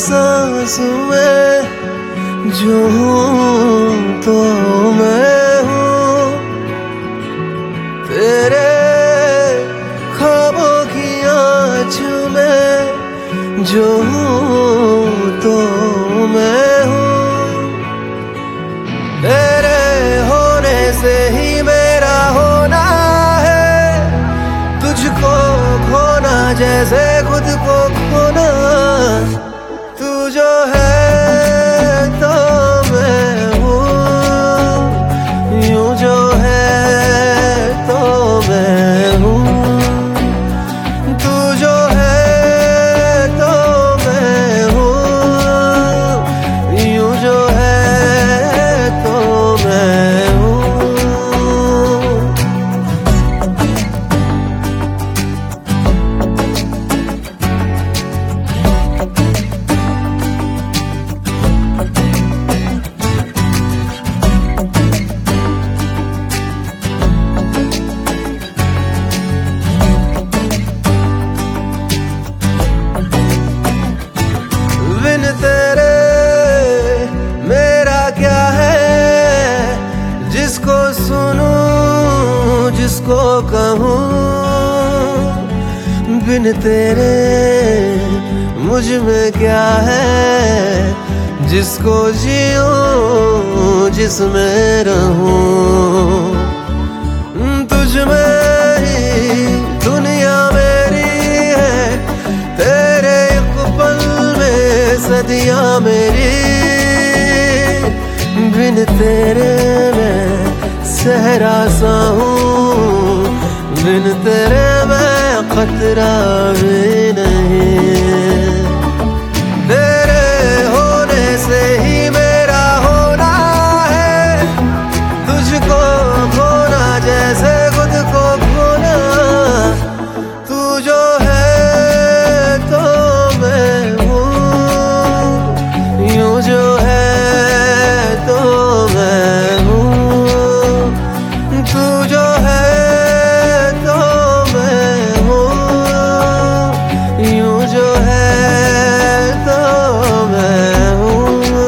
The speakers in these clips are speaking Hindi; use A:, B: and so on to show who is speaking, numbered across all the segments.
A: सांस में जो हूँ तो मैं हूँ, तेरे ख्वाबों की आँच में जो हूँ तो मैं हूँ, तेरे होने से ही मेरा होना है, तुझको खोना जैसे खुद को खोना। तू जो है तो मैं हूँ, यूं जो है तो मैं हूँ, तू जो है तो मैं हूँ, यूं जो है तो मैं हूँ। बिन तेरे मेरा क्या है, जिसको सुनूं जिसको कहूँ, बिन तेरे मुझ में क्या है, जिसको जीऊं जिसमें रहूं। तुझ में ही दुनिया मेरी है, तेरे एक पल में सदियां मेरी, बिन तेरे मैं सहरा सा हूँ, बिन तेरे मैं खतरा भी नहीं। तेरे होने से ही मेरा होना है, तुझको खोना जैसे खुद को खोना। तू जो है तो मैं हूँ, यूं जो है तो मैं हूँ, तू जो है तो मैं हूँ, यूं जो है तो मैं हूँ।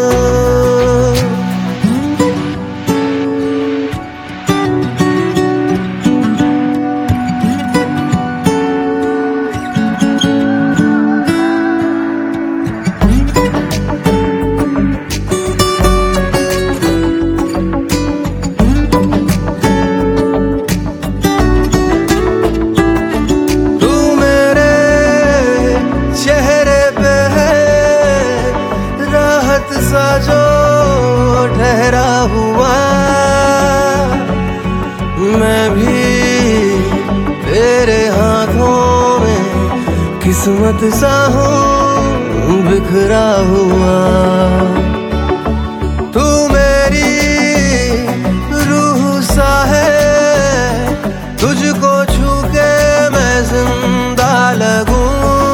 A: सा जो ठहरा हुआ, मैं भी तेरे हाथों में किस्मत सा हूँ बिखरा हुआ। तू मेरी रूह सा है, तुझको छू के मैं जिंदा लगूं।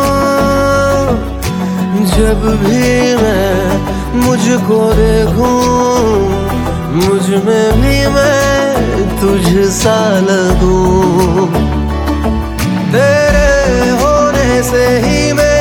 A: जब भी मैं मुझको देखूं, मुझ में भी मैं तुझ सा लगूं। तेरे होने से ही मैं